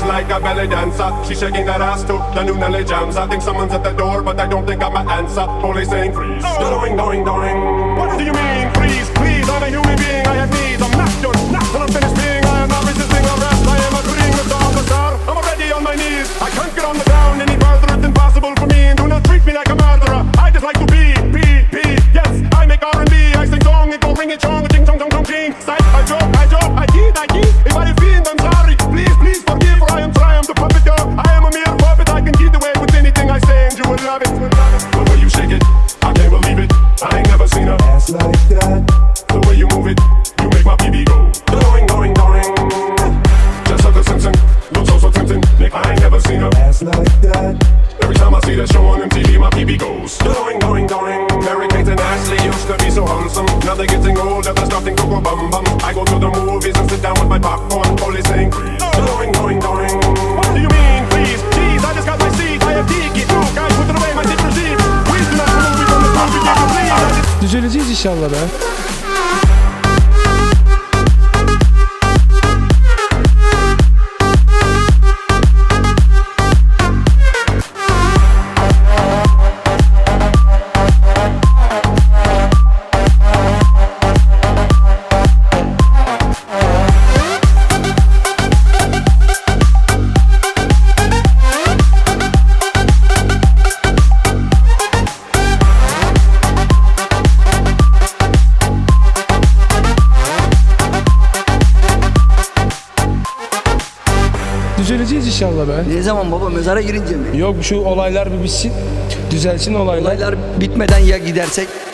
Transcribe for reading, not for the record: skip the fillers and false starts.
like a belly dancer. She's shaking that ass to the new Nelly jams. I think someone's at the door, but I don't think I'm an answer. Police saying freeze. Going, going, going. What do you mean freeze? Please, I'm a human being, I have needs. I'm not done, not till I'm finished being. I am not resisting arrest. I am agreeing with the officer. I'm already on my knees. I can't get on the ground any further. It's impossible for me. And do not treat me like a murderer. I just like to be. Yes, I make R&B. I sing song, it don't ring it chong, ching chong chong chong ching. I joke, I kid. If I offend, I'm sorry. Please forgive, for I am trying to puppet dog. I am a mere puppet. I can get away with anything I say, and you will love it. The way you shake it, I can't believe it. I ain't never seen a ass like that. The way you move it, you make my BB go. Going. Just like the Simpson, looks so tempting. Nick, I ain't never seen a ass like that. Every time I see that show on MTV, my PB goes. Going. Mary Kate and Ashley used to be so handsome. Now they're getting older, they're starting to go bum bum. I go to the movies and sit down with my popcorn. Police saying freeze. Going. What do you mean freeze? Jeez, I just got my seat. I have ticket. Oh, guys, put it away, my dick received. Please do not remove me from this movie, please. Düzeleceğiz inşallah be. Düzeleceğiz inşallah be. Ne zaman baba, mezara girince mi? Yok, şu olaylar bir bitsin. Düzelsin olaylar. Olaylar bitmeden ya gidersek?